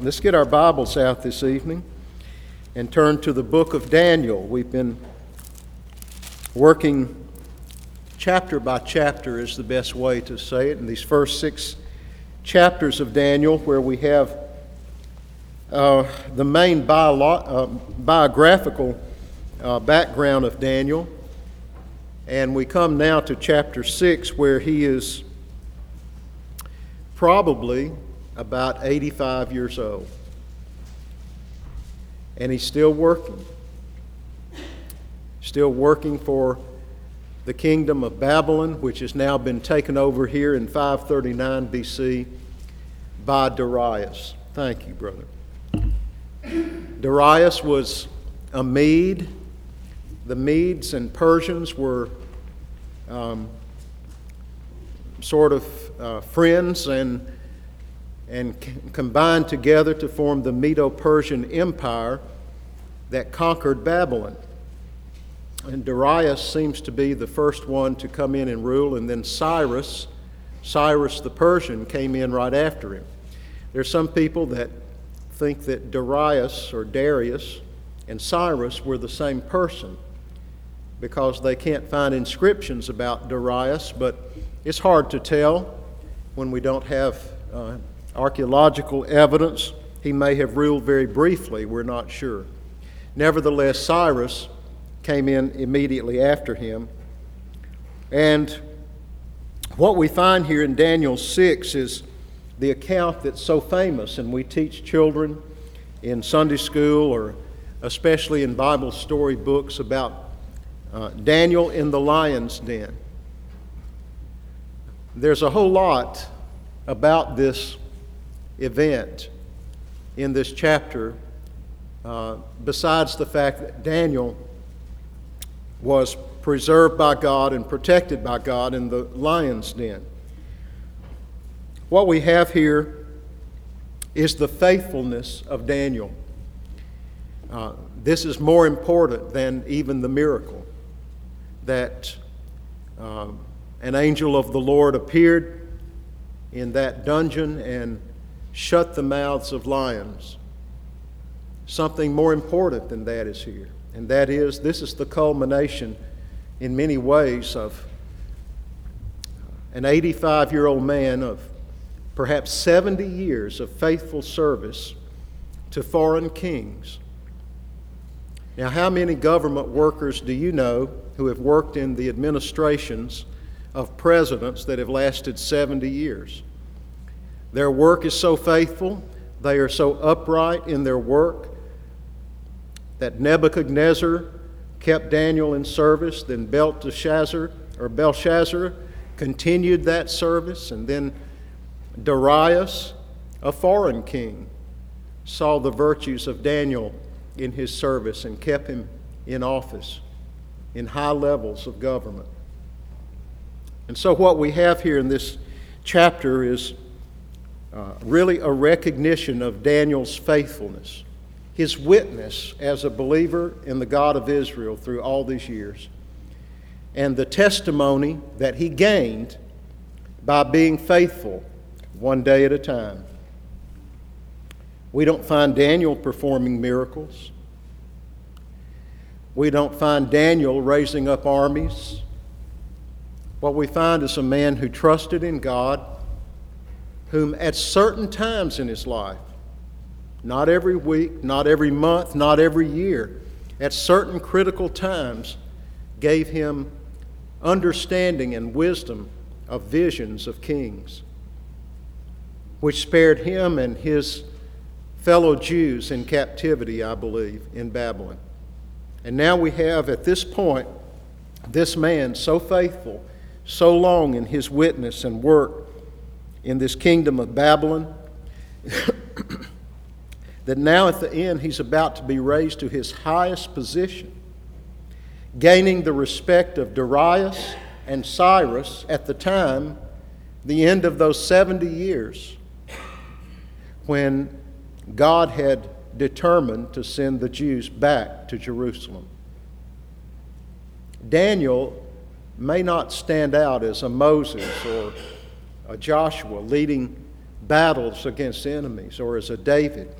Let's get our Bibles out this evening and turn to the book of Daniel. We've been working chapter by chapter is the best way to say it. In these first 6 chapters of Daniel, where we have the main biographical background of Daniel. And we come now to chapter 6, where he is probably about 85 years old. And he's still working. Still working for the kingdom of Babylon, which has now been taken over here in 539 BC by Darius. Thank you, brother. Darius was a Mede. The Medes and Persians were friends and combined together to form the Medo-Persian Empire that conquered Babylon. And Darius seems to be the first one to come in and rule, and then Cyrus the Persian, came in right after him. There are some people that think that Darius and Cyrus were the same person, because they can't find inscriptions about Darius, but it's hard to tell when we don't have archaeological evidence. He may have ruled very briefly, we're not sure. Nevertheless, Cyrus came in immediately after him. And what we find here in Daniel 6 is the account that's so famous, and we teach children in Sunday school or especially in Bible story books about Daniel in the lion's den. There's a whole lot about this event in this chapter, besides the fact that Daniel was preserved by God and protected by God in the lion's den. What we have here is the faithfulness of Daniel. This is more important than even the miracle that an angel of the Lord appeared in that dungeon and shut the mouths of lions. Something more important than that is here, and that is, this is the culmination in many ways of an 85-year-old man of perhaps 70 years of faithful service to foreign kings. Now, how many government workers do you know who have worked in the administrations of presidents that have lasted 70 years? Their work is so faithful, they are so upright in their work, that Nebuchadnezzar kept Daniel in service, then Belshazzar continued that service, and then Darius, a foreign king, saw the virtues of Daniel in his service and kept him in office, in high levels of government. And so what we have here in this chapter is really a recognition of Daniel's faithfulness, his witness as a believer in the God of Israel through all these years, and the testimony that he gained by being faithful one day at a time. We don't find Daniel performing miracles. We don't find Daniel raising up armies. What we find is a man who trusted in God, whom at certain times in his life, not every week, not every month, not every year, at certain critical times, gave him understanding and wisdom of visions of kings, which spared him and his fellow Jews in captivity, I believe, in Babylon. And now we have at this point this man so faithful, so long in his witness and work in this kingdom of Babylon, that now at the end he's about to be raised to his highest position, gaining the respect of Darius and Cyrus at the time, the end of those 70 years, when God had determined to send the Jews back to Jerusalem. Daniel may not stand out as a Moses or a Joshua leading battles against enemies or as a David.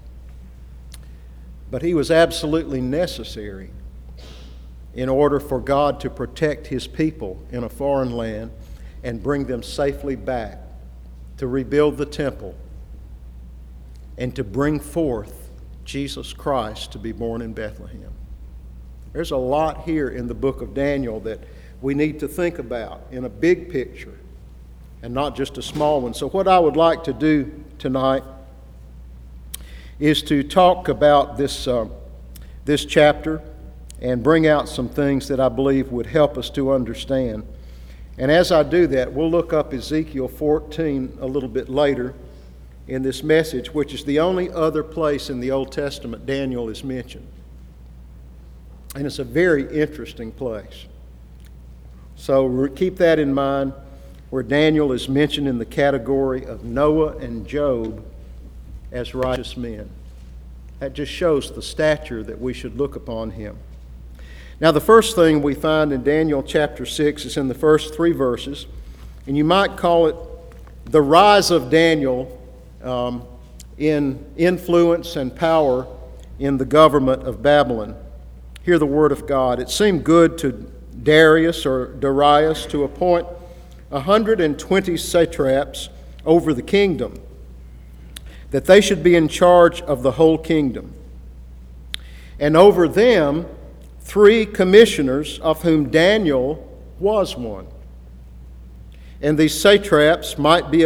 But he was absolutely necessary in order for God to protect his people in a foreign land and bring them safely back, to rebuild the temple, and to bring forth Jesus Christ to be born in Bethlehem. There's a lot here in the book of Daniel that we need to think about in a big picture and not just a small one. So what I would like to do tonight is to talk about this chapter and bring out some things that I believe would help us to understand. And as I do that, we'll look up Ezekiel 14 a little bit later in this message, which is the only other place in the Old Testament Daniel is mentioned. And it's a very interesting place. So keep that in mind, where Daniel is mentioned in the category of Noah and Job as righteous men. That just shows the stature that we should look upon him. Now, the first thing we find in Daniel chapter 6 is in the first 3 verses, and you might call it the rise of Daniel in influence and power in the government of Babylon. Hear the word of God. It seemed good to Darius to appoint 120 satraps over the kingdom, that they should be in charge of the whole kingdom. And over them 3 commissioners, of whom Daniel was one. And these satraps might be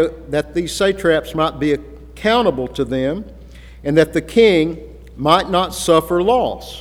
accountable to them, and that the king might not suffer loss.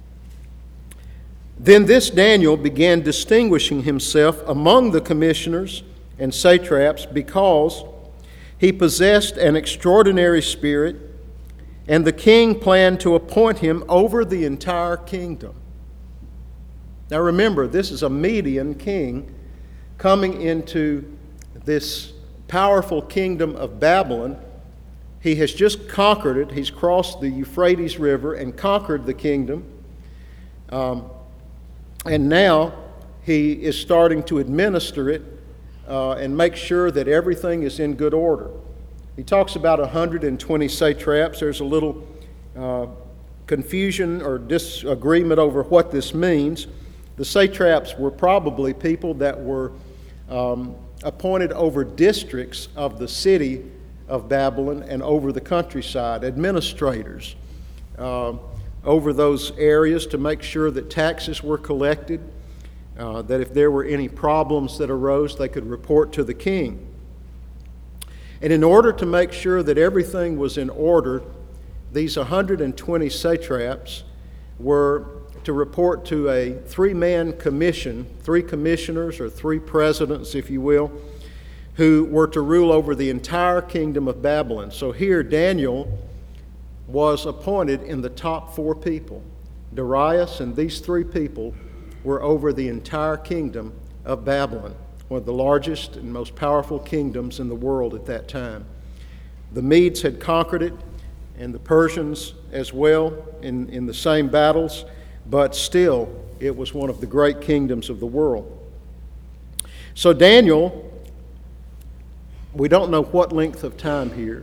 Then this Daniel began distinguishing himself among the commissioners and satraps because he possessed an extraordinary spirit, and the king planned to appoint him over the entire kingdom. Now remember, this is a Median king coming into this powerful kingdom of Babylon. He has just conquered it. He's crossed the Euphrates River and conquered the kingdom. And now he is starting to administer it and make sure that everything is in good order. He talks about 120 satraps. There's a little confusion or disagreement over what this means. The satraps were probably people that were appointed over districts of the city of Babylon and over the countryside, administrators over those areas to make sure that taxes were collected, that if there were any problems that arose, they could report to the king. And in order to make sure that everything was in order, these 120 satraps were to report to a 3-man commission, 3 commissioners or 3 presidents, if you will, who were to rule over the entire kingdom of Babylon. So here Daniel was appointed in the top 4 people. Darius and these 3 people were over the entire kingdom of Babylon, one of the largest and most powerful kingdoms in the world at that time. The Medes had conquered it, and the Persians as well in the same battles, but still it was one of the great kingdoms of the world. So Daniel, we don't know what length of time here,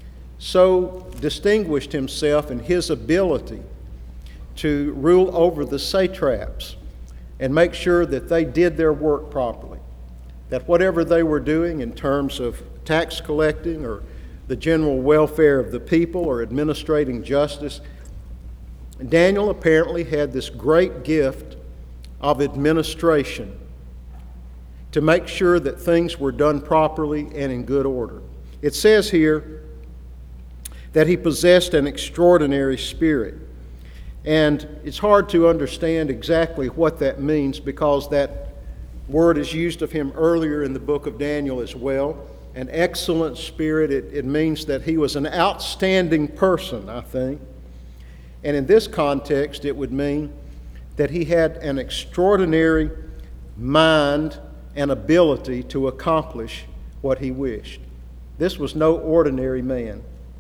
so distinguished himself in his ability to rule over the satraps and make sure that they did their work properly, that whatever they were doing in terms of tax collecting or the general welfare of the people or administrating justice, Daniel apparently had this great gift of administration to make sure that things were done properly and in good order. It says here that he possessed an extraordinary spirit. And it's hard to understand exactly what that means because that word is used of him earlier in the book of Daniel as well. An excellent spirit, it means that he was an outstanding person, I think. And in this context, it would mean that he had an extraordinary mind and ability to accomplish what he wished. This was no ordinary man.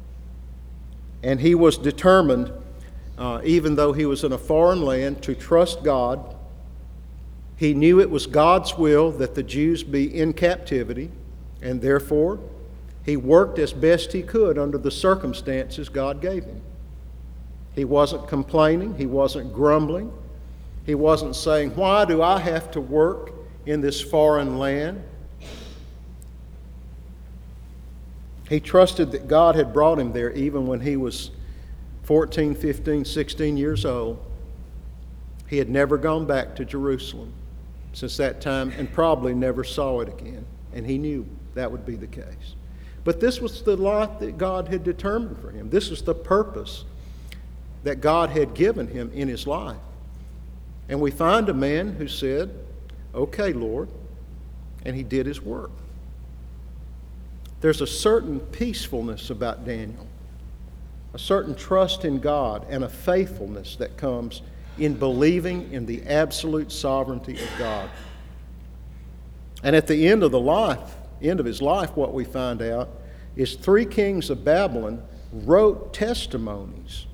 And he was determined, even though he was in a foreign land, to trust God. He knew it was God's will that the Jews be in captivity, and therefore He worked as best he could under the circumstances God gave him. He wasn't complaining. He wasn't grumbling. He wasn't saying, "Why do I have to work in this foreign land?" He trusted that God had brought him there even when he was 14, 15, 16 years old. He had never gone back to Jerusalem since that time and probably never saw it again. And he knew that would be the case. But this was the life that God had determined for him. This was the purpose that God had given him in his life. And we find a man who said, "Okay, Lord," and he did his work. There's a certain peacefulness about Daniel, a certain trust in God, and a faithfulness that comes in believing in the absolute sovereignty of God. And at the end of his life, what we find out is 3 kings of Babylon wrote testimonies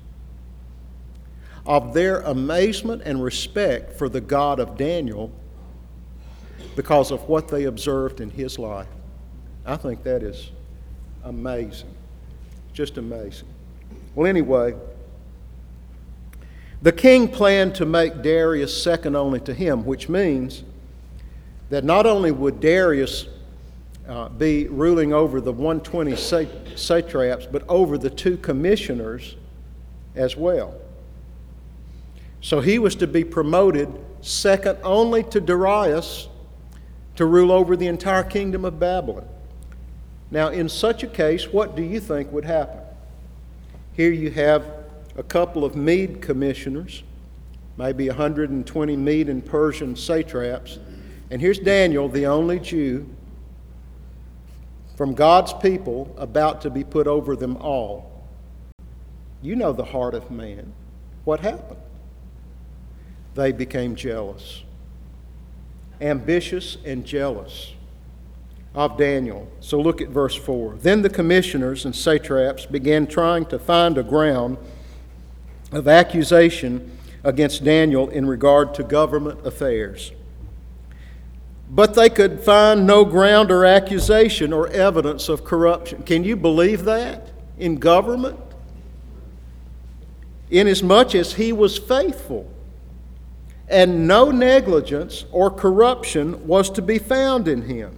of their amazement and respect for the God of Daniel because of what they observed in his life. I think that is amazing. Just amazing. Well, anyway, the king planned to make Darius second only to him, which means that not only would Darius be ruling over the 120 satraps, but over the 2 commissioners as well. So he was to be promoted second only to Darius to rule over the entire kingdom of Babylon. Now, in such a case, what do you think would happen? Here you have a couple of Mede commissioners, maybe 120 Mede and Persian satraps, and here's Daniel, the only Jew from God's people, about to be put over them all. You know the heart of man. What happened? They became jealous, ambitious and jealous of Daniel. So look at verse 4. Then the commissioners and satraps began trying to find a ground of accusation against Daniel in regard to government affairs. But they could find no ground or accusation or evidence of corruption. Can you believe that in government? Inasmuch as he was faithful, and no negligence or corruption was to be found in him.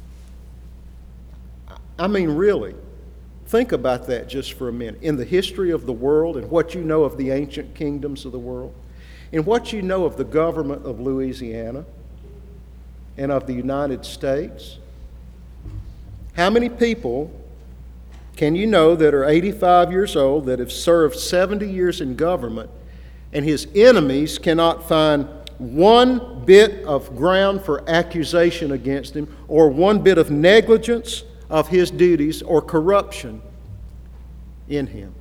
I mean, really, think about that just for a minute. In the history of the world and what you know of the ancient kingdoms of the world, and what you know of the government of Louisiana and of the United States, how many people can you know that are 85 years old, that have served 70 years in government, and his enemies cannot find one bit of ground for accusation against him or one bit of negligence of his duties or corruption in him?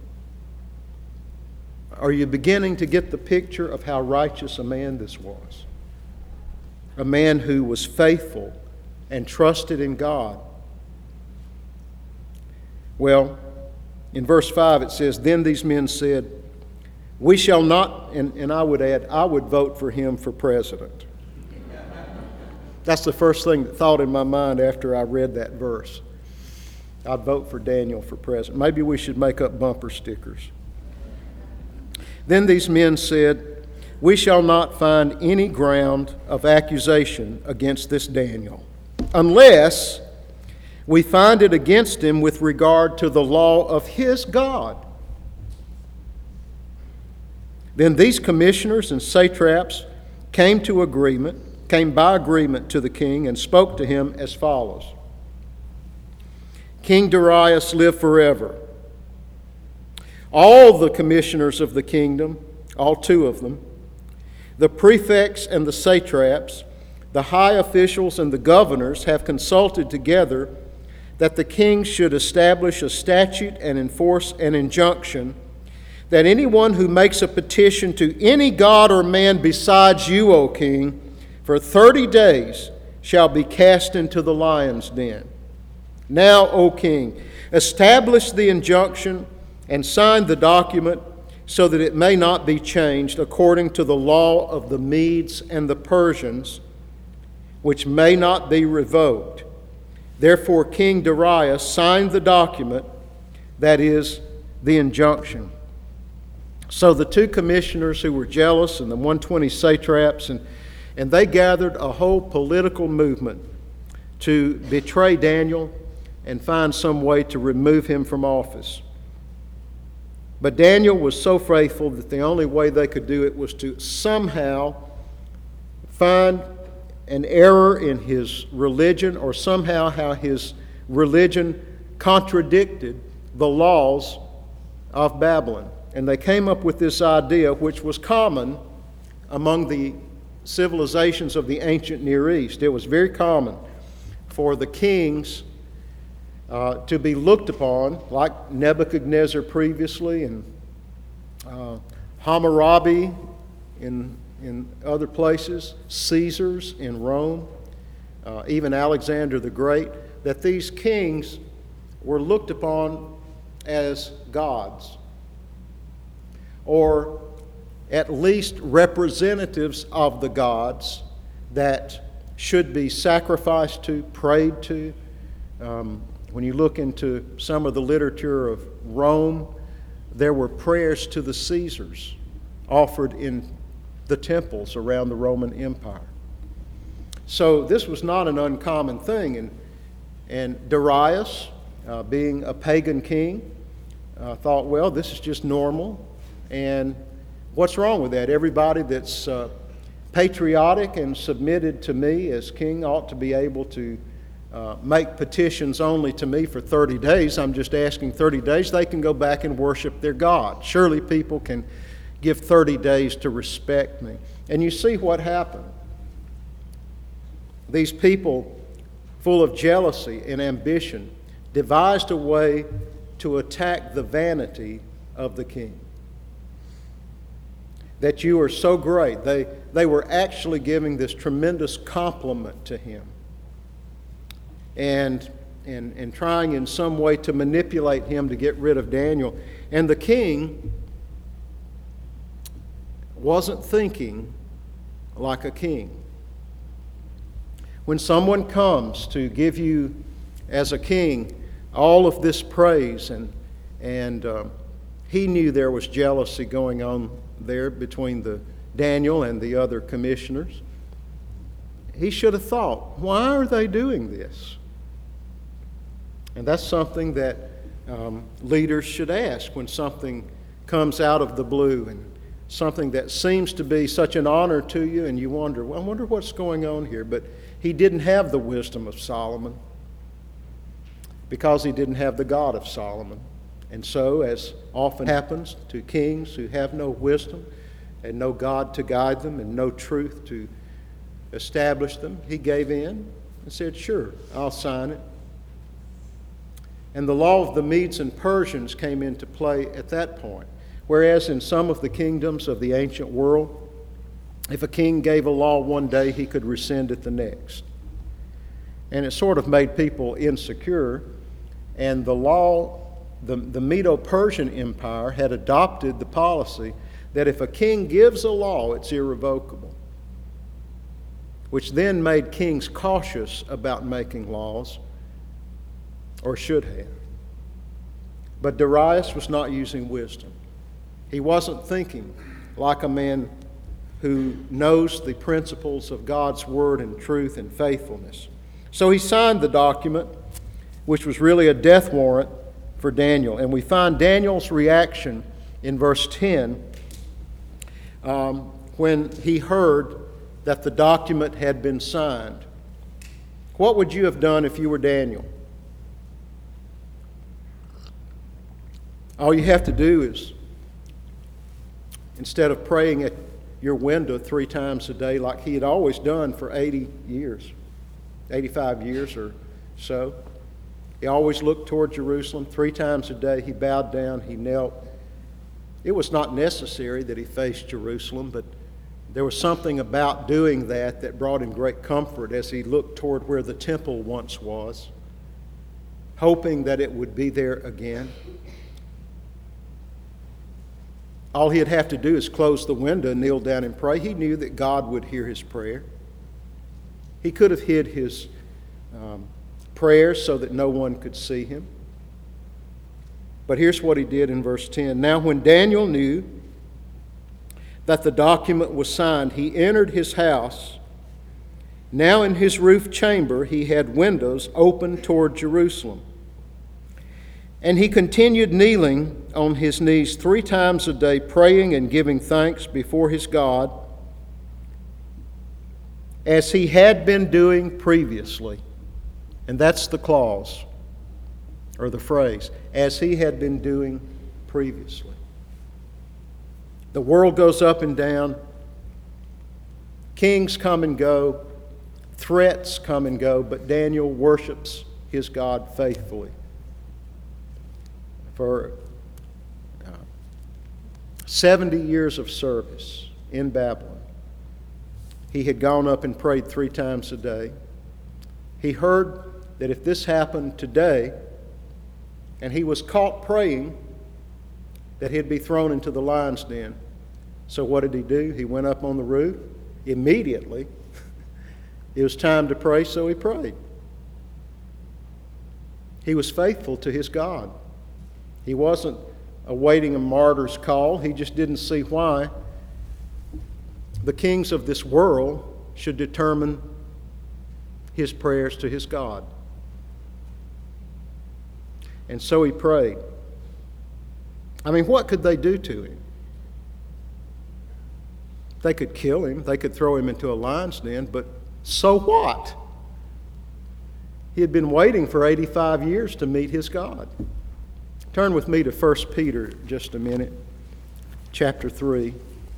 Are you beginning to get the picture of how righteous a man this was? A man who was faithful and trusted in God. Well, in verse 5 it says, "Then these men said, we shall not," and I would add, I would vote for him for president. That's the first thing that thought in my mind after I read that verse. I'd vote for Daniel for president. Maybe we should make up bumper stickers. Then these men said, "We shall not find any ground of accusation against this Daniel, unless we find it against him with regard to the law of his God." Then these commissioners and satraps came by agreement to the king and spoke to him as follows. "King Darius, live forever. All the commissioners of the kingdom, all 2 of them, the prefects and the satraps, the high officials and the governors have consulted together that the king should establish a statute and enforce an injunction that anyone who makes a petition to any god or man besides you, O king, for 30 days shall be cast into the lion's den. Now, O king, establish the injunction and sign the document so that it may not be changed according to the law of the Medes and the Persians, which may not be revoked. Therefore, King Darius signed the document, that is, the injunction. So the two commissioners who were jealous and the 120 satraps, and they gathered a whole political movement to betray Daniel and find some way to remove him from office. But Daniel was so faithful that the only way they could do it was to somehow find an error in his religion, or somehow how his religion contradicted the laws of Babylon. And they came up with this idea, which was common among the civilizations of the ancient Near East. It was very common for the kings to be looked upon, like Nebuchadnezzar previously, and Hammurabi in other places, Caesars in Rome, even Alexander the Great, that these kings were looked upon as gods, or at least representatives of the gods that should be sacrificed to, prayed to. When you look into some of the literature of Rome, there were prayers to the Caesars offered in the temples around the Roman Empire. So this was not an uncommon thing. And Darius, being a pagan king, thought, well, this is just normal. And what's wrong with that? Everybody that's patriotic and submitted to me as king ought to be able to make petitions only to me for 30 days. I'm just asking 30 days. They can go back and worship their God. Surely people can give 30 days to respect me. And you see what happened. These people, full of jealousy and ambition, devised a way to attack the vanity of the king. That you are so great. They were actually giving this tremendous compliment to him, and trying in some way to manipulate him to get rid of Daniel. And the king wasn't thinking like a king. When someone comes to give you, as a king, all of this praise, and he knew there was jealousy going on there between the Daniel and the other commissioners. He should have thought, why are they doing this? And that's something that leaders should ask when something comes out of the blue, and something that seems to be such an honor to you, and you wonder, well, I wonder what's going on here. But he didn't have the wisdom of Solomon because he didn't have the God of Solomon. And so, as often happens to kings who have no wisdom and no God to guide them and no truth to establish them, he gave in and said, sure, I'll sign it. And the law of the Medes and Persians came into play at that point. Whereas in some of the kingdoms of the ancient world, if a king gave a law one day, he could rescind it the next. And it sort of made people insecure. And the law, the Medo-Persian Empire had adopted the policy that if a king gives a law, it's irrevocable, which then made kings cautious about making laws, or should have. But Darius was not using wisdom. He wasn't thinking like a man who knows the principles of God's word and truth and faithfulness. So he signed the document, which was really a death warrant for Daniel. And we find Daniel's reaction in verse 10 when he heard that the document had been signed. What would you have done if you were Daniel? All you have to do is, instead of praying at your window 3 times a day like he had always done for 80 years, 85 years or so, he always looked toward Jerusalem 3 times a day. He bowed down, he knelt. It was not necessary that he faced Jerusalem, but there was something about doing that brought him great comfort as he looked toward where the temple once was, hoping that it would be there again. All he'd have to do is close the window and kneel down and pray. He knew that God would hear his prayer. He could have hid his prayers so that no one could see him. But here's what he did in verse 10. Now when Daniel knew that the document was signed, he entered his house. Now in his roof chamber he had windows open toward Jerusalem. And he continued kneeling on his knees 3 times a day, praying and giving thanks before his God, as he had been doing previously. And that's the clause, or the phrase, as he had been doing previously. The world goes up and down. Kings come and go. Threats come and go. But Daniel worships his God faithfully. For 70 years of service in Babylon, he had gone up and prayed 3 times a day. He heard that if this happened today, and he was caught praying, that he'd be thrown into the lion's den. So what did he do? He went up on the roof. Immediately, it was time to pray, so he prayed. He was faithful to his God. He wasn't awaiting a martyr's call. He just didn't see why the kings of this world should determine his prayers to his God. And so he prayed. I mean, what could they do to him? They could kill him. They could throw him into a lion's den, but so what? He had been waiting for 85 years to meet his God. Turn with me to 1 Peter just a minute, chapter 3.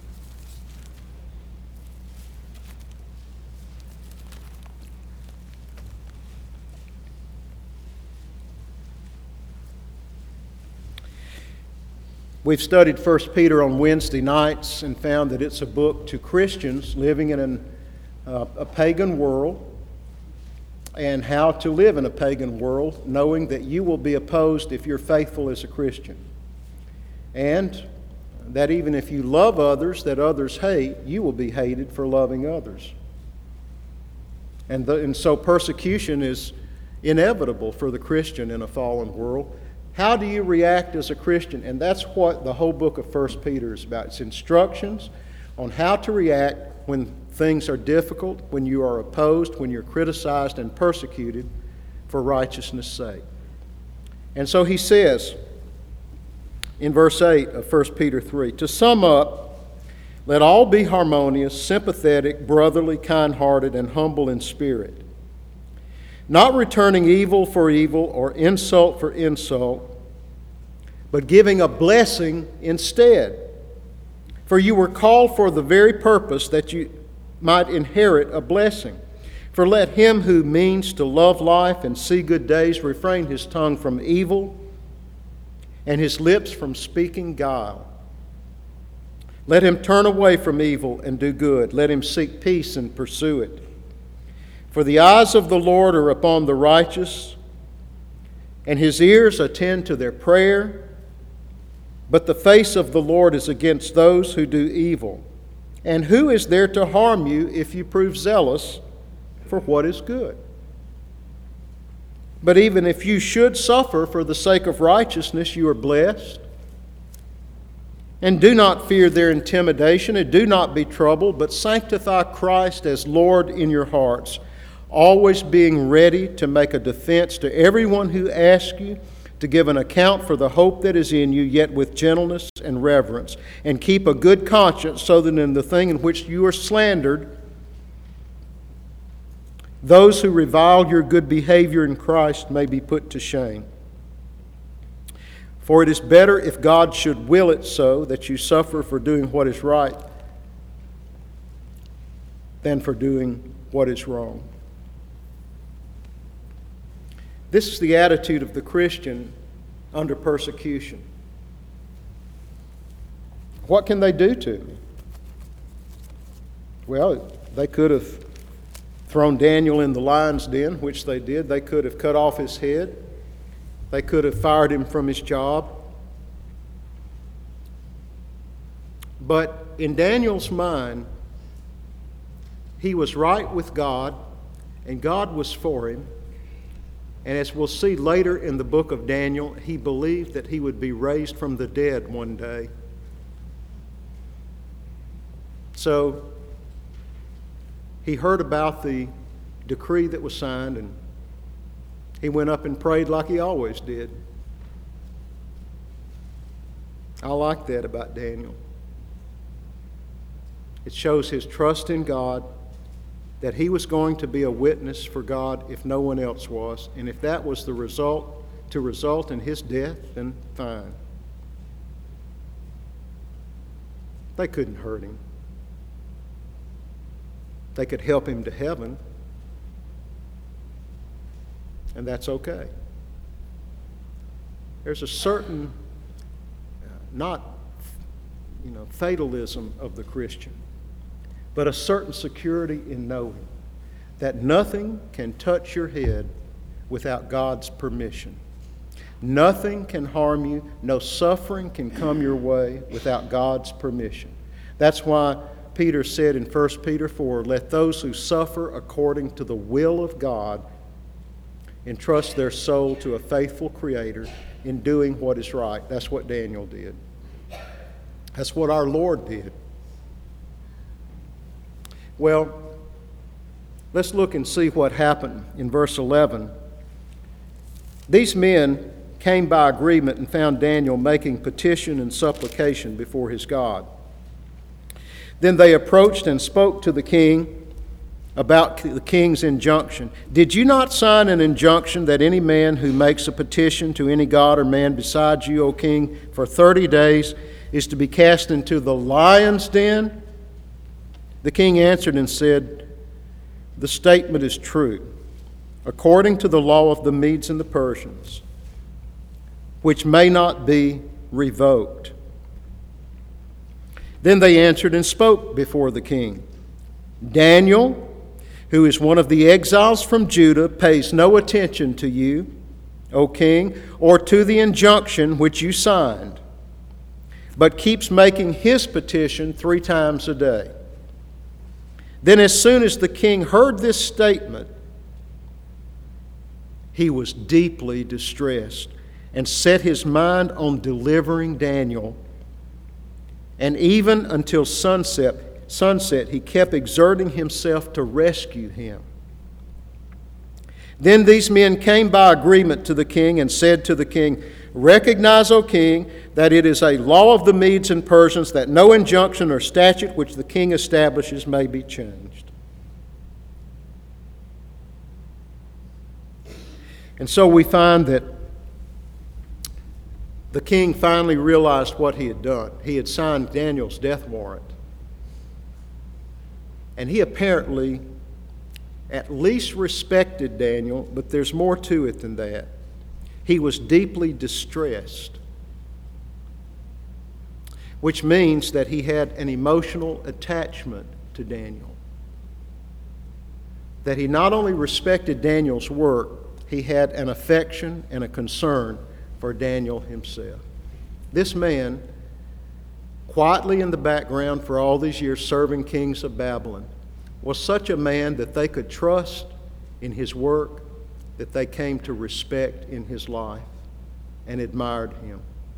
We've studied 1 Peter on Wednesday nights and found that it's a book to Christians living in a pagan world, and how to live in a pagan world, knowing that you will be opposed if you're faithful as a Christian. And that even if you love others that others hate, you will be hated for loving others. And so persecution is inevitable for the Christian in a fallen world. How do you react as a Christian? And that's what the whole book of 1 Peter is about. It's instructions on how to react when things are difficult, when you are opposed, when you're criticized and persecuted for righteousness' sake. And so he says in verse 8 of 1 Peter 3, to sum up, let all be harmonious, sympathetic, brotherly, kind-hearted, and humble in spirit, not returning evil for evil or insult for insult, but giving a blessing instead. For you were called for the very purpose that you might inherit a blessing. For let him who means to love life and see good days refrain his tongue from evil and his lips from speaking guile. Let him turn away from evil and do good. Let him seek peace and pursue it. For the eyes of the Lord are upon the righteous, and his ears attend to their prayer, but the face of the Lord is against those who do evil. And who is there to harm you if you prove zealous for what is good? But even if you should suffer for the sake of righteousness, you are blessed. And do not fear their intimidation, and do not be troubled, but sanctify Christ as Lord in your hearts, always being ready to make a defense to everyone who asks you to give an account for the hope that is in you, yet with gentleness and reverence, and keep a good conscience, so that in the thing in which you are slandered, those who revile your good behavior in Christ may be put to shame. For it is better, if God should will it so, that you suffer for doing what is right than for doing what is wrong. This is the attitude of the Christian under persecution. What can they do to me? Well, they could have thrown Daniel in the lion's den, which they did. They could have cut off his head. They could have fired him from his job. But in Daniel's mind, he was right with God, and God was for him. And as we'll see later in the book of Daniel, he believed that he would be raised from the dead one day. So he heard about the decree that was signed, and he went up and prayed like he always did. I like that about Daniel. It shows his trust in God, that he was going to be a witness for God if no one else was. And if that was the result, to result in his death, then fine. They couldn't hurt him. They could help him to heaven, and that's okay. There's a certain, not fatalism of the Christian, but a certain security in knowing that nothing can touch your head without God's permission. Nothing can harm you. No suffering can come your way without God's permission. That's why Peter said in 1 Peter 4, "Let those who suffer according to the will of God entrust their soul to a faithful Creator in doing what is right." That's what Daniel did. That's what our Lord did. Well, let's look and see what happened in verse 11. These men came by agreement and found Daniel making petition and supplication before his God. Then they approached and spoke to the king about the king's injunction. "Did you not sign an injunction that any man who makes a petition to any god or man besides you, O king, for 30 days is to be cast into the lion's den?" The king answered and said, "The statement is true, according to the law of the Medes and the Persians, which may not be revoked." Then they answered and spoke before the king. "Daniel, who is one of the exiles from Judah, pays no attention to you, O king, or to the injunction which you signed, but keeps making his petition 3 times a day." Then as soon as the king heard this statement, he was deeply distressed and set his mind on delivering Daniel. And even until sunset, he kept exerting himself to rescue him. Then these men came by agreement to the king and said to the king, "Recognize, O king, that it is a law of the Medes and Persians that no injunction or statute which the king establishes may be changed." And so we find that the king finally realized what he had done. He had signed Daniel's death warrant. And he apparently at least respected Daniel, but there's more to it than that. He was deeply distressed, which means that he had an emotional attachment to Daniel. That he not only respected Daniel's work, he had an affection and a concern for Daniel himself. This man, quietly in the background for all these years serving kings of Babylon, was such a man that they could trust in his work, that they came to respect in his life and admired him.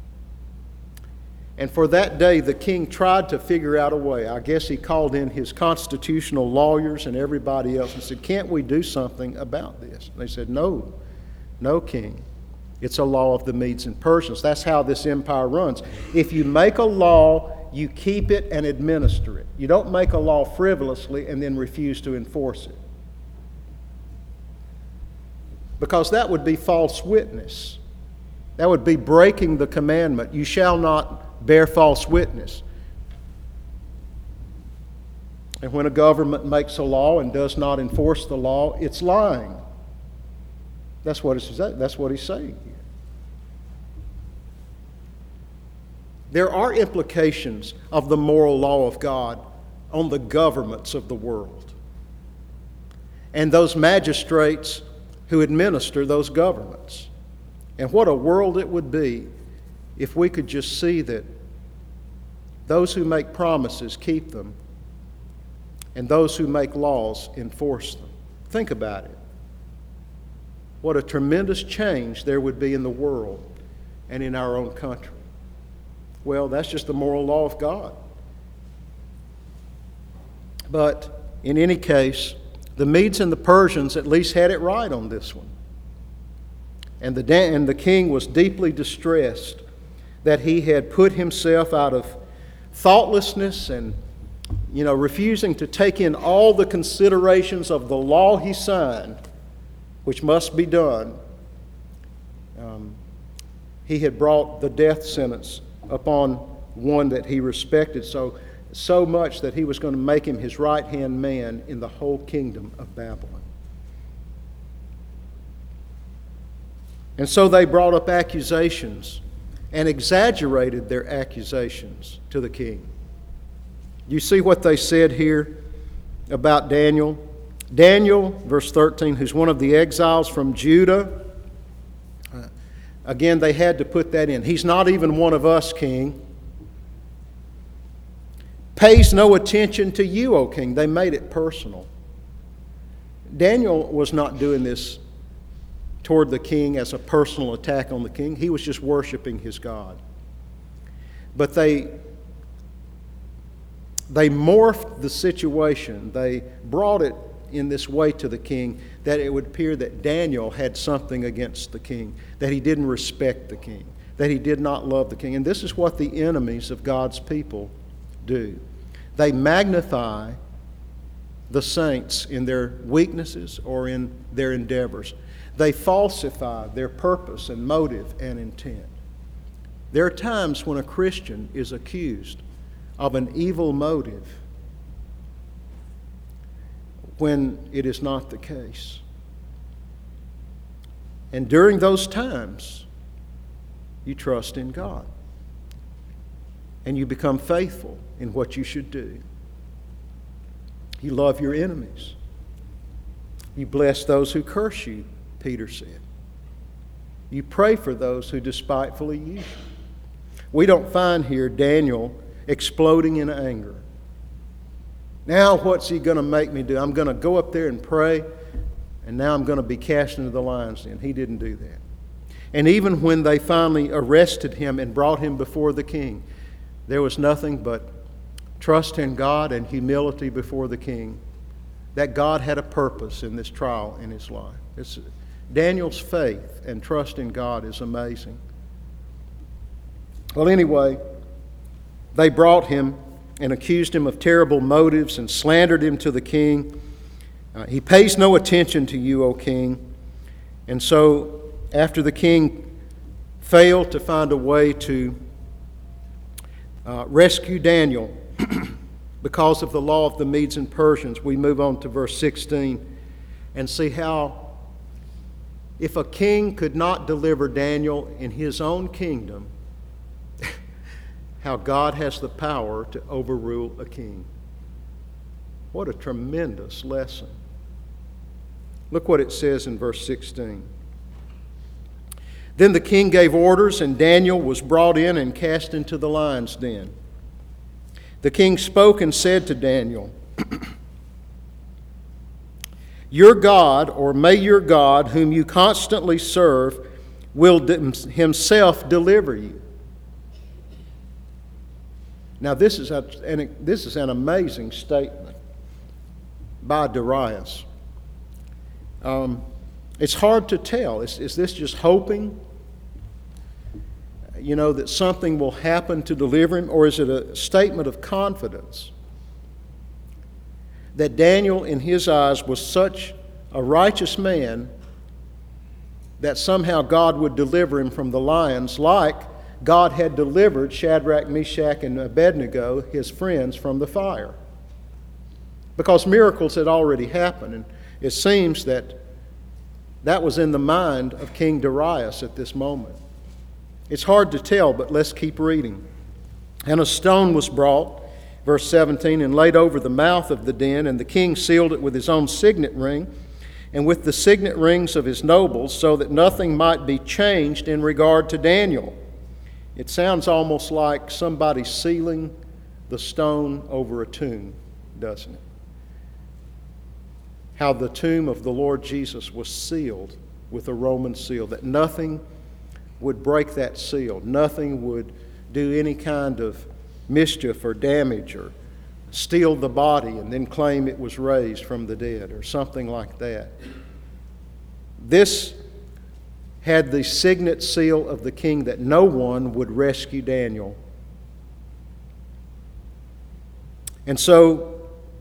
And for that day, the king tried to figure out a way. I guess he called in his constitutional lawyers and everybody else and said, "Can't we do something about this?" And they said, "No, king. It's a law of the Medes and Persians. That's how this empire runs. If you make a law, you keep it and administer it. You don't make a law frivolously and then refuse to enforce it. Because that would be false witness. That would be breaking the commandment. You shall not bear false witness." And when a government makes a law and does not enforce the law, it's lying. That's what he's saying here. There are implications of the moral law of God on the governments of the world and those magistrates who administer those governments. And what a world it would be if we could just see that those who make promises keep them and those who make laws enforce them. Think about it. what a tremendous change there would be in the world and in our own country. Well, that's just the moral law of God. But in any case, the Medes and the Persians at least had it right on this one. And the king was deeply distressed that he had put himself out of thoughtlessness and, refusing to take in all the considerations of the law he signed, which must be done. He had brought the death sentence upon one that he respected so much that he was going to make him his right-hand man in the whole kingdom of Babylon. And so they brought up accusations and exaggerated their accusations to the king. You see what they said here about Daniel? Daniel, verse 13, who's one of the exiles from Judah. Again, they had to put that in. He's not even one of us, king. Pays no attention to you, O king. They made it personal. Daniel was not doing this toward the king as a personal attack on the king. He was just worshiping his God. But they morphed the situation. They brought it in this way to the king that it would appear that Daniel had something against the king, that he didn't respect the king, that he did not love the king. And this is what the enemies of God's people do. They magnify the saints in their weaknesses or in their endeavors. They falsify their purpose and motive and intent. There are times when a Christian is accused of an evil motive when it is not the case. And during those times, you trust in God. And you become faithful in what you should do. You love your enemies. You bless those who curse you, Peter said. You pray for those who despitefully use you. We don't find here Daniel exploding in anger. Now what's he going to make me do? I'm going to go up there and pray, and now I'm going to be cast into the lion's den. He didn't do that. And even when they finally arrested him and brought him before the king, there was nothing but trust in God and humility before the king, that God had a purpose in this trial in his life. Daniel's faith and trust in God is amazing. Well, anyway, they brought him and accused him of terrible motives and slandered him to the king. He pays no attention to you, O king. And so, after the king failed to find a way to rescue Daniel because of the law of the Medes and Persians, we move on to verse 16 and see how, if a king could not deliver Daniel in his own kingdom, how God has the power to overrule a king. What a tremendous lesson. Look what it says in verse 16. Then the king gave orders, and Daniel was brought in and cast into the lion's den. The king spoke and said to Daniel, Your God, or may your God, whom you constantly serve, will himself deliver you. Now, this is an amazing statement by Darius. It's hard to tell. Is this just hoping, that something will happen to deliver him? Or is it a statement of confidence that Daniel, in his eyes, was such a righteous man that somehow God would deliver him from the lions, like God had delivered Shadrach, Meshach, and Abednego, his friends, from the fire? Because miracles had already happened, and it seems that was in the mind of King Darius at this moment. It's hard to tell, but let's keep reading. And a stone was brought, verse 17, and laid over the mouth of the den, and the king sealed it with his own signet ring and with the signet rings of his nobles, so that nothing might be changed in regard to Daniel. It sounds almost like somebody sealing the stone over a tomb, doesn't it? How the tomb of the Lord Jesus was sealed with a Roman seal, that nothing would break that seal, nothing would do any kind of mischief or damage or steal the body and then claim it was raised from the dead or something like that. This had the signet seal of the king that no one would rescue Daniel. And so,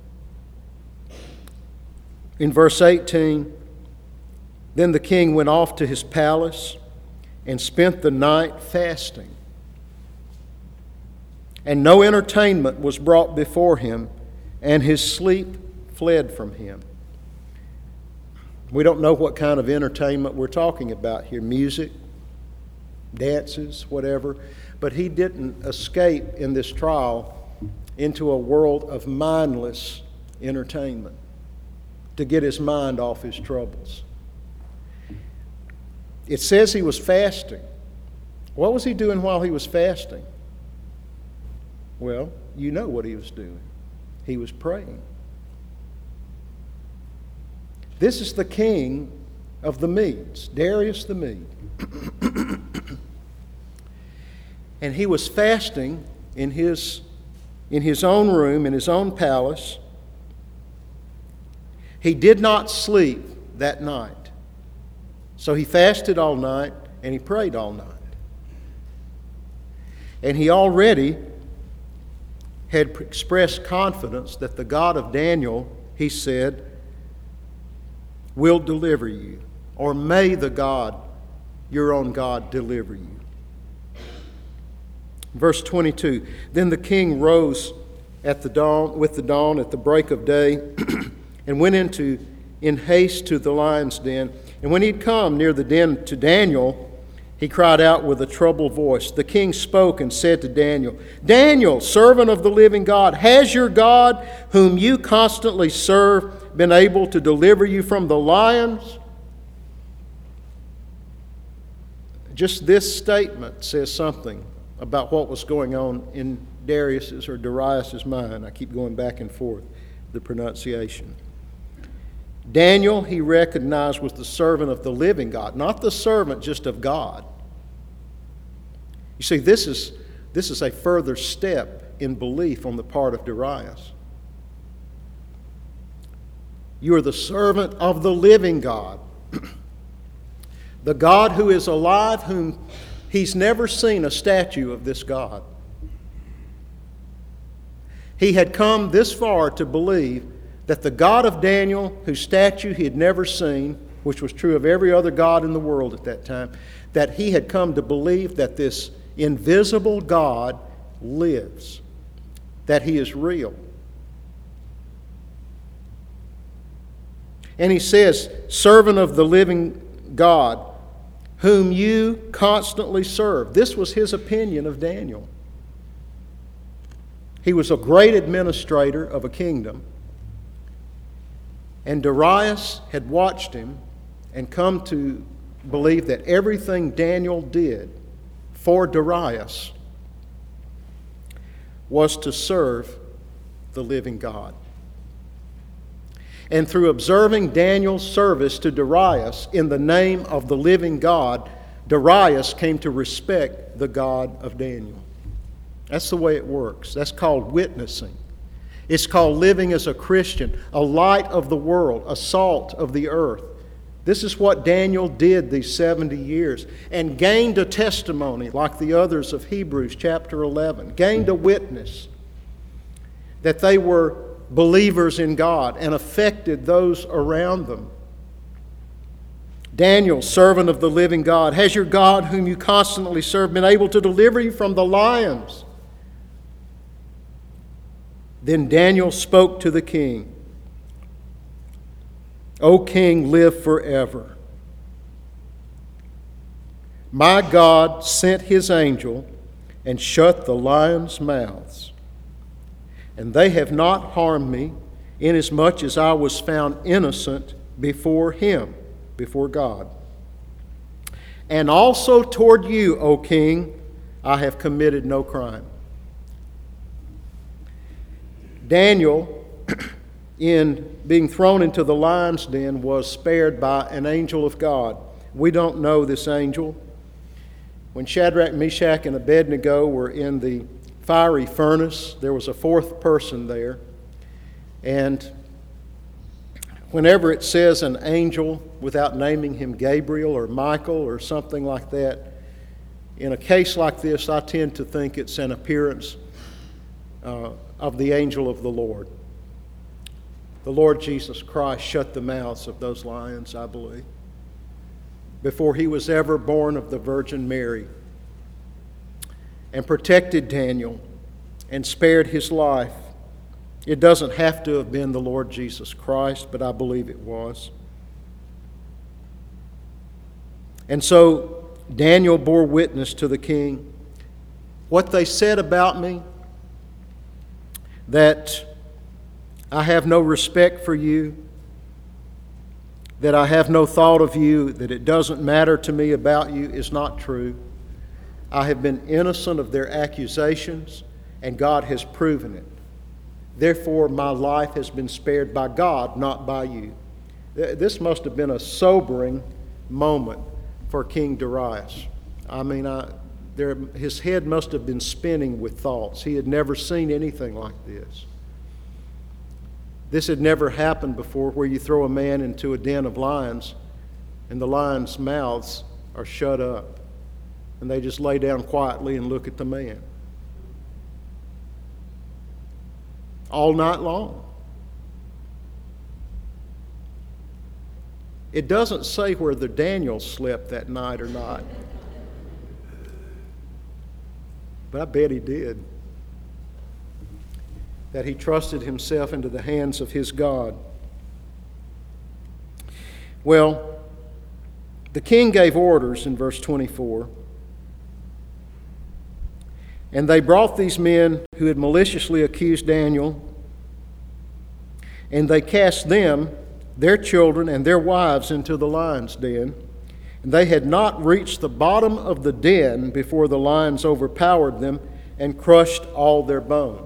in verse 18, then the king went off to his palace and spent the night fasting. And no entertainment was brought before him, and his sleep fled from him. We don't know what kind of entertainment we're talking about here, music, dances, whatever. But he didn't escape in this trial into a world of mindless entertainment to get his mind off his troubles. It says he was fasting. What was he doing while he was fasting? Well, you know what he was doing. He was praying. This is the king of the Medes, Darius the Mede. And he was fasting in his own room, in his own palace. He did not sleep that night. So he fasted all night and he prayed all night. And he already had expressed confidence that the God of Daniel, he said, will deliver you, or may the God, your own God, deliver you. Verse 22, then the king rose with the dawn at the break of day and went in haste to the lion's den. And when he'd come near the den to Daniel, he cried out with a troubled voice. The king spoke and said to Daniel, Daniel, servant of the living God, has your God, whom you constantly serve, been able to deliver you from the lions? Just this statement says something about what was going on in Darius's or Darius's mind. I keep going back and forth, the pronunciation. Daniel, he recognized, was the servant of the living God, not the servant just of God. You see, this is a further step in belief on the part of Darius. You are the servant of the living God, the God who is alive, whom he's never seen a statue of this God. He had come this far to believe that the God of Daniel, whose statue he had never seen, which was true of every other god in the world at that time, that he had come to believe that this invisible God lives, that he is real. And he says, servant of the living God, whom you constantly serve. This was his opinion of Daniel. He was a great administrator of a kingdom. And Darius had watched him and come to believe that everything Daniel did for Darius was to serve the living God. And through observing Daniel's service to Darius in the name of the living God, Darius came to respect the God of Daniel. That's the way it works. That's called witnessing. It's called living as a Christian, a light of the world, a salt of the earth. This is what Daniel did these 70 years and gained a testimony like the others of Hebrews chapter 11, gained a witness that they were believers in God and affected those around them. Daniel, servant of the living God, has your God, whom you constantly serve, been able to deliver you from the lions? Then Daniel spoke to the king. O king, live forever. My God sent his angel and shut the lions' mouths, and they have not harmed me, inasmuch as I was found innocent before him, before God. And also toward you, O king, I have committed no crime. Daniel, in being thrown into the lion's den, was spared by an angel of God. We don't know this angel. When Shadrach, Meshach, and Abednego were in the fiery furnace, there was a fourth person there. And whenever it says an angel, without naming him Gabriel or Michael or something like that, in a case like this, I tend to think it's an appearance of the angel of the Lord. The Lord Jesus Christ shut the mouths of those lions, I believe, before he was ever born of the Virgin Mary, and protected Daniel and spared his life. It doesn't have to have been the Lord Jesus Christ, but I believe it was. And so Daniel bore witness to the king. What they said about me, that I have no respect for you, that I have no thought of you, that it doesn't matter to me about you, is not true. I have been innocent of their accusations, and God has proven it. Therefore, my life has been spared by God, not by you. This must have been a sobering moment for King Darius. I mean, his head must have been spinning with thoughts. He had never seen anything like this. This had never happened before, where you throw a man into a den of lions and the lions' mouths are shut up and they just lay down quietly and look at the man all night long. It doesn't say whether Daniel slept that night or not, but I bet he did. That he trusted himself into the hands of his God. Well, the king gave orders in verse 24. And they brought these men who had maliciously accused Daniel, and they cast them, their children, and their wives into the lions' den. And they had not reached the bottom of the den before the lions overpowered them and crushed all their bones.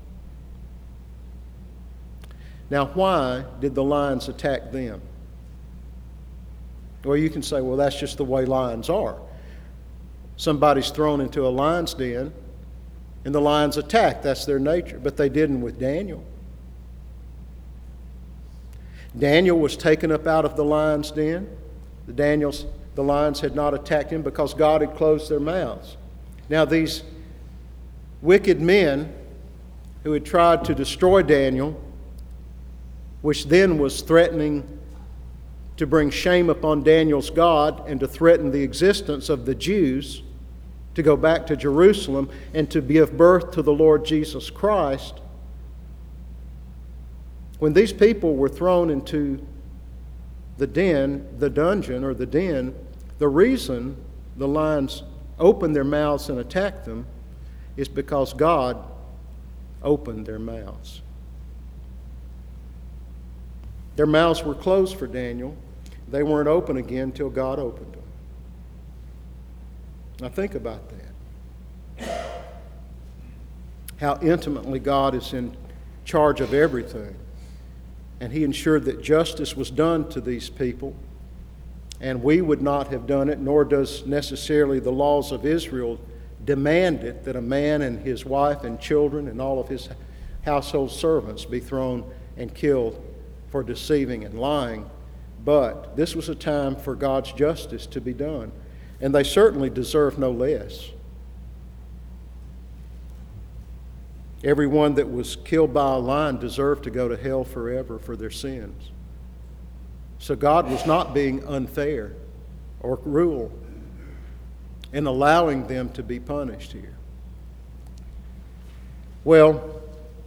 Now, why did the lions attack them? Well, you can say, well, that's just the way lions are. Somebody's thrown into a lion's den, and the lions attack. That's their nature. But they didn't with Daniel. Daniel was taken up out of the lion's den. The lions had not attacked him because God had closed their mouths. Now, these wicked men who had tried to destroy Daniel, which then was threatening to bring shame upon Daniel's God and to threaten the existence of the Jews to go back to Jerusalem and to give birth to the Lord Jesus Christ. When these people were thrown into the den, the dungeon or the den, the reason the lions opened their mouths and attacked them is because God opened their mouths. Their mouths were closed for Daniel. They weren't open again until God opened them. Now think about that. How intimately God is in charge of everything. And he ensured that justice was done to these people. And we would not have done it, nor does necessarily the laws of Israel demand it, that a man and his wife and children and all of his household servants be thrown and killed for deceiving and lying. But this was a time for God's justice to be done. And they certainly deserve no less. Everyone that was killed by a lion deserved to go to hell forever for their sins. So God was not being unfair or cruel in allowing them to be punished here. Well,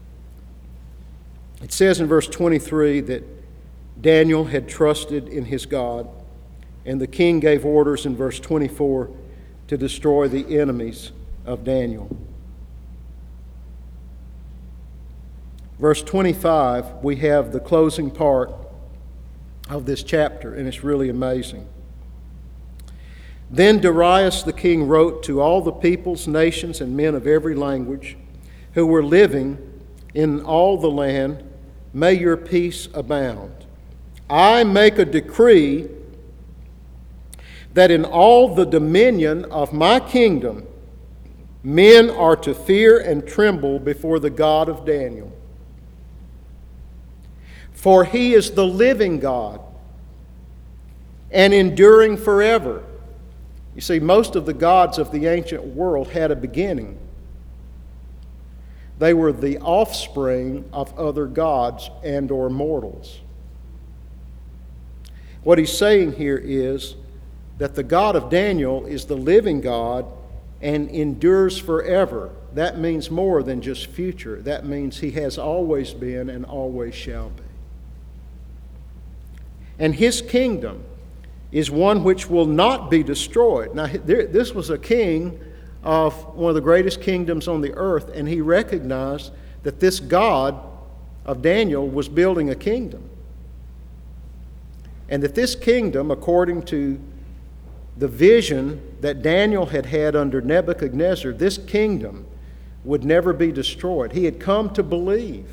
it says in verse 23 that Daniel had trusted in his God, and the king gave orders in verse 24 to destroy the enemies of Daniel. Verse 25, we have the closing part of this chapter, and it's really amazing. Then Darius the king wrote to all the peoples, nations, and men of every language who were living in all the land, may your peace abound. I make a decree that in all the dominion of my kingdom men are to fear and tremble before the God of Daniel. For he is the living God and enduring forever. You see, most of the gods of the ancient world had a beginning. They were the offspring of other gods and or mortals. What he's saying here is that the God of Daniel is the living God and endures forever. That means more than just future. That means he has always been and always shall be. And his kingdom is one which will not be destroyed. Now, this was a king of one of the greatest kingdoms on the earth, and he recognized that this God of Daniel was building a kingdom. And that this kingdom, according to the vision that Daniel had had under Nebuchadnezzar, this kingdom would never be destroyed. He had come to believe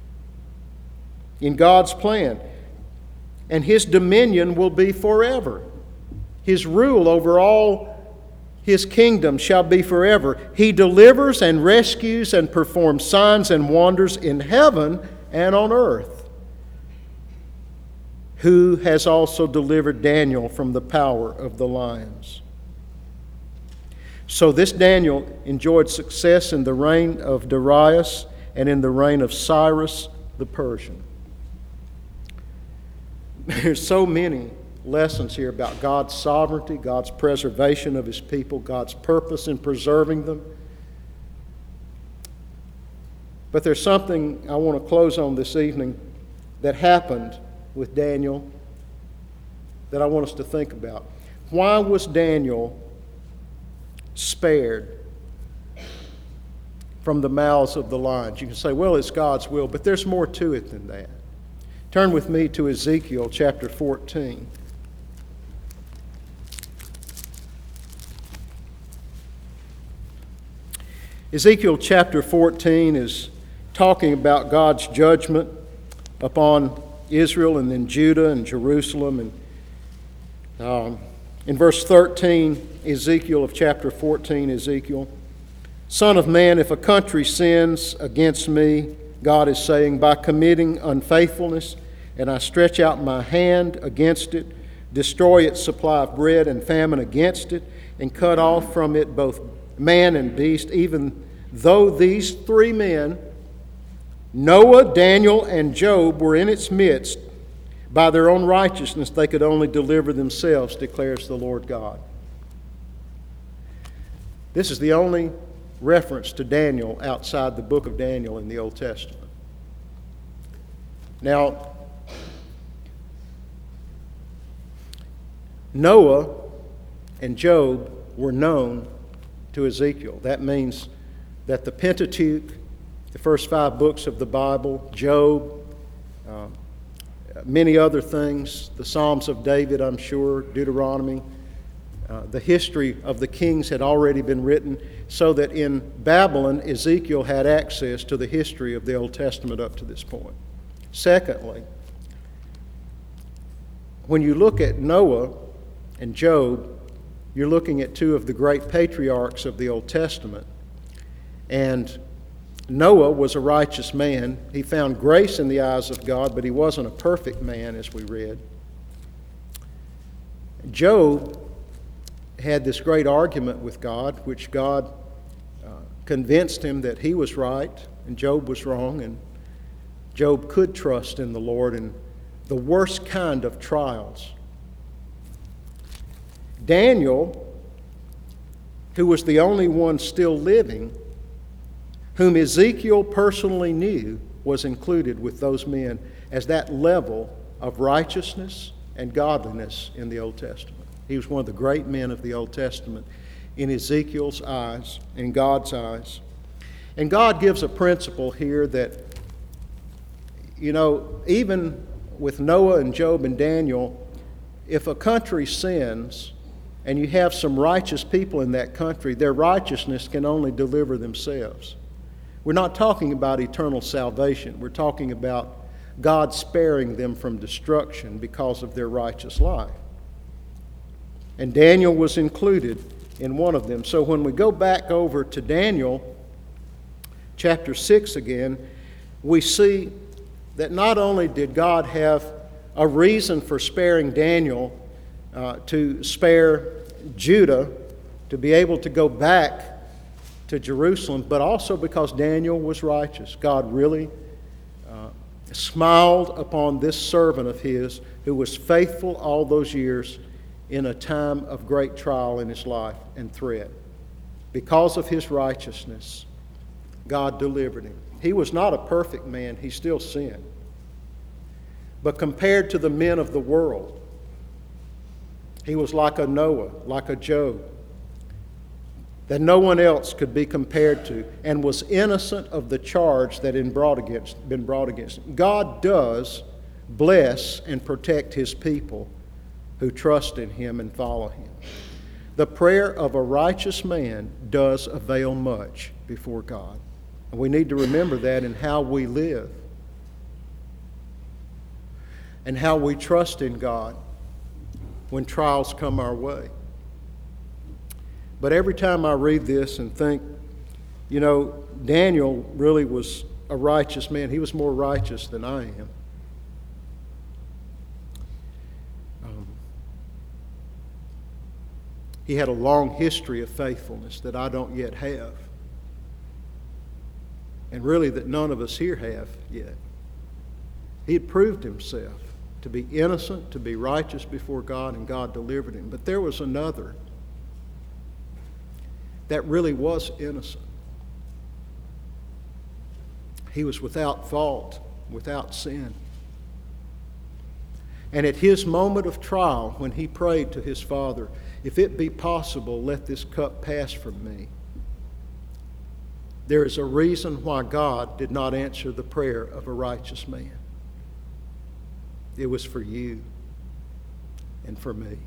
in God's plan. And his dominion will be forever. His rule over all his kingdom shall be forever. He delivers and rescues and performs signs and wonders in heaven and on earth. Who has also delivered Daniel from the power of the lions. So this Daniel enjoyed success in the reign of Darius and in the reign of Cyrus the Persian. There's so many lessons here about God's sovereignty, God's preservation of his people, God's purpose in preserving them. But there's something I want to close on this evening that happened with Daniel that I want us to think about. Why was Daniel spared from the mouths of the lions? You can say, well, it's God's will, but there's more to it than that. Turn with me to Ezekiel chapter 14. Ezekiel chapter 14 is talking about God's judgment upon Israel and then Judah and Jerusalem. And in verse 13, Ezekiel of chapter 14, Ezekiel, Son of man, if a country sins against me, God is saying, by committing unfaithfulness, and I stretch out my hand against it, destroy its supply of bread and famine against it, and cut off from it both man and beast, even though these three men, Noah, Daniel, and Job, were in its midst, by their own righteousness they could only deliver themselves, declares the Lord God. This is the only reference to Daniel outside the book of Daniel in the Old Testament. Now, Noah and Job were known to Ezekiel. That means that the Pentateuch, the first 5 books of the Bible, Job, many other things, the Psalms of David, I'm sure, Deuteronomy, the history of the kings had already been written, so that in Babylon, Ezekiel had access to the history of the Old Testament up to this point. Secondly, when you look at Noah and Job, you're looking at 2 of the great patriarchs of the Old Testament. And Noah was a righteous man. He found grace in the eyes of God, but he wasn't a perfect man, as we read. Job had this great argument with God, which God convinced him that he was right and Job was wrong, and Job could trust in the Lord in the worst kind of trials. Daniel, who was the only one still living, whom Ezekiel personally knew, was included with those men as that level of righteousness and godliness in the Old Testament. He was one of the great men of the Old Testament in Ezekiel's eyes, in God's eyes. And God gives a principle here that, even with Noah and Job and Daniel, if a country sins and you have some righteous people in that country, their righteousness can only deliver themselves. We're not talking about eternal salvation. We're talking about God sparing them from destruction because of their righteous life. And Daniel was included in one of them. So when we go back over to Daniel chapter 6 again, we see that not only did God have a reason for sparing Daniel to spare Judah, to be able to go back to Jerusalem, but also because Daniel was righteous. God really smiled upon this servant of his who was faithful all those years in a time of great trial in his life and threat. Because of his righteousness, God delivered him. He was not a perfect man. He still sinned. But compared to the men of the world, he was like a Noah, like a Job, that no one else could be compared to, and was innocent of the charge that had been brought against him. God does bless and protect his people who trust in him and follow him. The prayer of a righteous man does avail much before God. And we need to remember that in how we live and how we trust in God when trials come our way. But every time I read this and think, Daniel really was a righteous man. He was more righteous than I am. He had a long history of faithfulness that I don't yet have. And really that none of us here have yet. He had proved himself to be innocent, to be righteous before God, and God delivered him. But there was another that really was innocent. He was without fault, without sin. And at his moment of trial, when he prayed to his Father, "If it be possible, let this cup pass from me," there is a reason why God did not answer the prayer of a righteous man. It was for you and for me.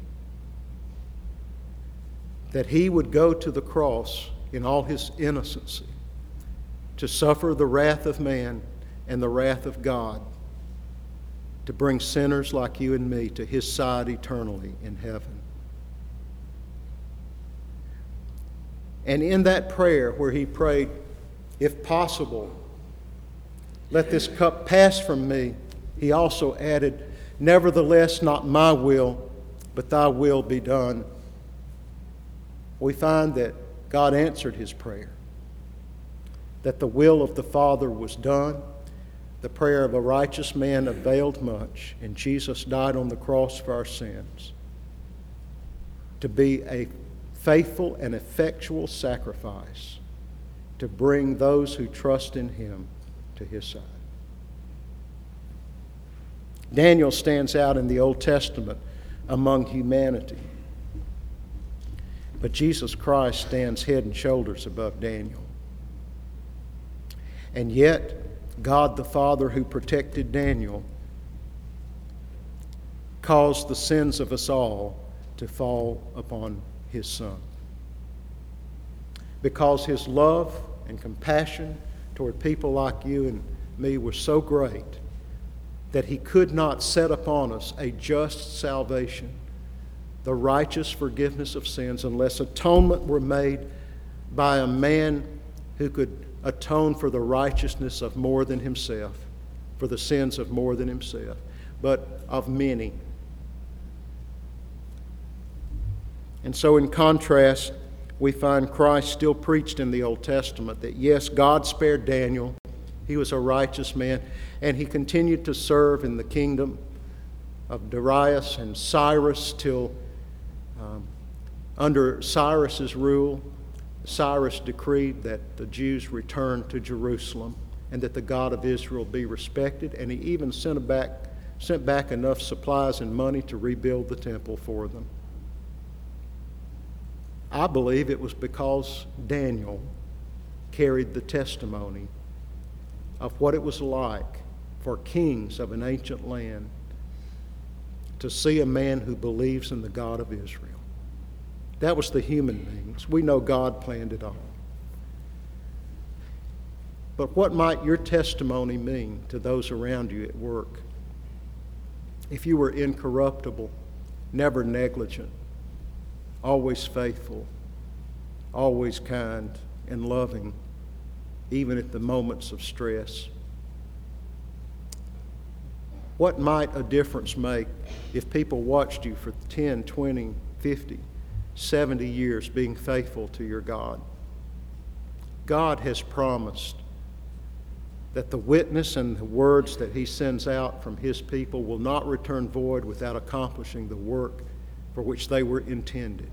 That he would go to the cross in all his innocency to suffer the wrath of man and the wrath of God, to bring sinners like you and me to his side eternally in heaven. And in that prayer where he prayed, "If possible, let this cup pass from me," he also added, "Nevertheless, not my will, but thy will be done." We find that God answered his prayer, that the will of the Father was done. The prayer of a righteous man availed much, and Jesus died on the cross for our sins to be a faithful and effectual sacrifice to bring those who trust in him to his side. Daniel stands out in the Old Testament among humanity. But Jesus Christ stands head and shoulders above Daniel. And yet, God the Father who protected Daniel caused the sins of us all to fall upon his Son. Because his love and compassion toward people like you and me was so great that he could not set upon us a just salvation, the righteous forgiveness of sins, unless atonement were made by a man who could atone for the righteousness of more than himself, for the sins of more than himself, but of many. And so in contrast, we find Christ still preached in the Old Testament that yes, God spared Daniel. He was a righteous man, and he continued to serve in the kingdom of Darius and Cyrus till under Cyrus's rule, Cyrus decreed that the Jews return to Jerusalem and that the God of Israel be respected, and he even sent back enough supplies and money to rebuild the temple for them. I believe it was because Daniel carried the testimony of what it was like for kings of an ancient land to see a man who believes in the God of Israel. That was the human beings. We know God planned it all. But what might your testimony mean to those around you at work? If you were incorruptible, never negligent, always faithful, always kind and loving, even at the moments of stress. What might a difference make if people watched you for 10, 20, 50, 70 years being faithful to your God? God has promised that the witness and the words that He sends out from His people will not return void without accomplishing the work for which they were intended.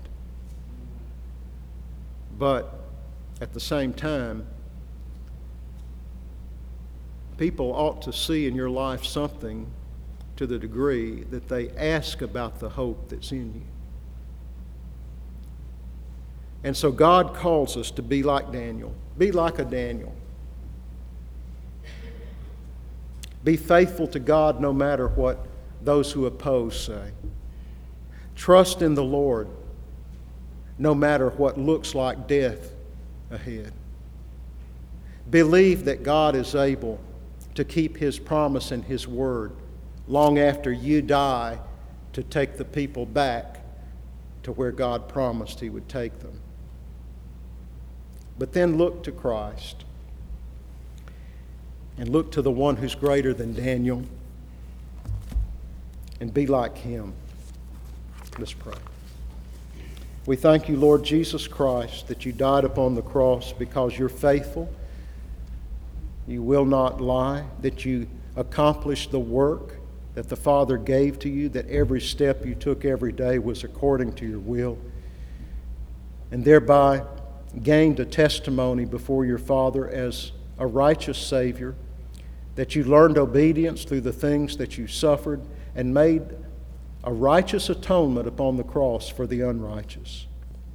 But at the same time, people ought to see in your life something to the degree that they ask about the hope that's in you. And so God calls us to be like Daniel. Be like a Daniel. Be faithful to God no matter what those who oppose say. Trust in the Lord no matter what looks like death ahead. Believe that God is able to keep His promise and His word long after you die, to take the people back to where God promised He would take them. But then look to Christ and look to the one who's greater than Daniel and be like Him. Let's pray. We thank You, Lord Jesus Christ, that You died upon the cross because You're faithful. You will not lie, that You accomplished the work that the Father gave to You, that every step You took every day was according to Your will, and thereby gained a testimony before Your Father as a righteous Savior, that You learned obedience through the things that You suffered and made a righteous atonement upon the cross for the unrighteous.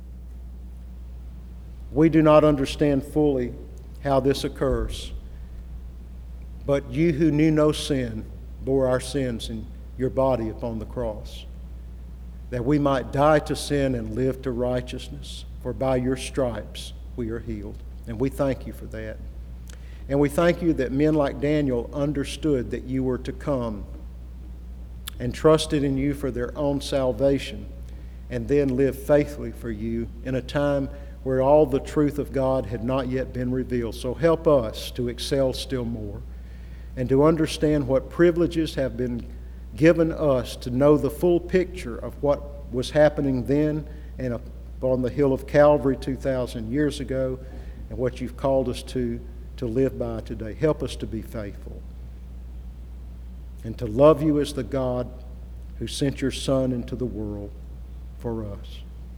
We do not understand fully how this occurs, but You who knew no sin bore our sins in Your body upon the cross, that we might die to sin and live to righteousness, for by Your stripes we are healed. And we thank You for that. And we thank You that men like Daniel understood that You were to come and trusted in You for their own salvation, and then lived faithfully for You in a time where all the truth of God had not yet been revealed. So help us to excel still more and to understand what privileges have been given us to know the full picture of what was happening then and upon the hill of Calvary 2,000 years ago, and what You've called us to live by today. Help us to be faithful and to love You as the God who sent Your Son into the world for us.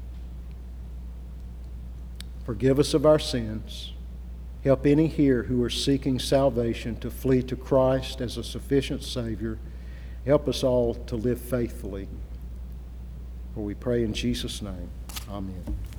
Forgive us of our sins. Help any here who are seeking salvation to flee to Christ as a sufficient Savior. Help us all to live faithfully. For we pray in Jesus' name. Amen.